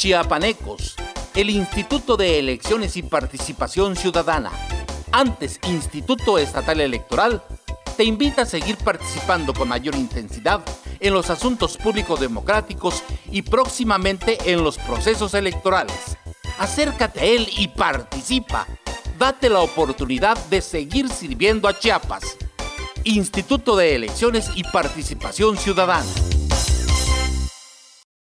Chiapanecos, el Instituto de Elecciones y Participación Ciudadana, antes Instituto Estatal Electoral, te invita a seguir participando con mayor intensidad en los asuntos públicos democráticos y próximamente en los procesos electorales. Acércate a él y participa. Date la oportunidad de seguir sirviendo a Chiapas. Instituto de Elecciones y Participación Ciudadana.